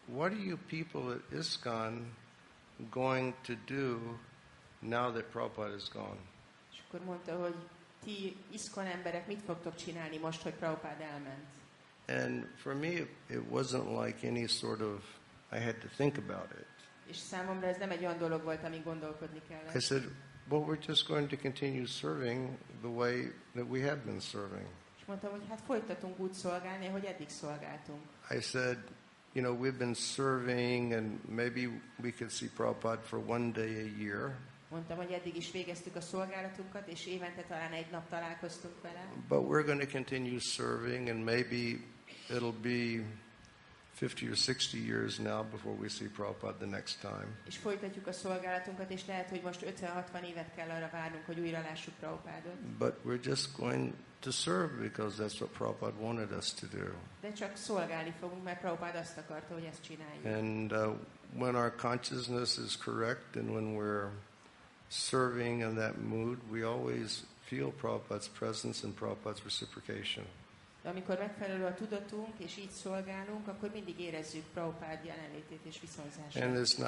what are you people at ISKCON going to do now that Prabhupada is gone? És akkor mondta, hogy ti ISKCON emberek mit fogtok csinálni most, hogy Prabhupada elment? And for me, it wasn't like any sort of, I had to think about it. És számomra ez nem egy olyan dolog volt, ami gondolkodni kellett. I said, well, we're just going to continue serving the way that we have been serving. És mondtam, hogy hát folytatunk úgy szolgálni, ahogy eddig szolgáltunk. I said, we've been serving and maybe we could see Prabhupada for one day a year. Mondtam, hogy eddig is végeztük a szolgálatunkat, és évente talán egy nap találkoztunk vele. But we're going to continue serving, and maybe it'll be 50 or 60 years now before we see Prabhupada the next time. És folytatjuk a szolgálatunkat, és lehet, hogy most 50-60 évet kell arra várnunk, hogy újra lássuk Prabhupádot. But we're just going to serve because that's what Prabhupada wanted us to do. De csak szolgálni fogunk, mert Prabhupád azt akarta, hogy ezt csináljuk. And when our consciousness is correct and when we're serving in that mood, we always feel Prabhupada's presence and Prabhupada's reciprocation. De amikor megfelelő a tudatunk, és így szolgálunk, akkor mindig érezzük Prabhupád jelenlétét és viszonzását. And it's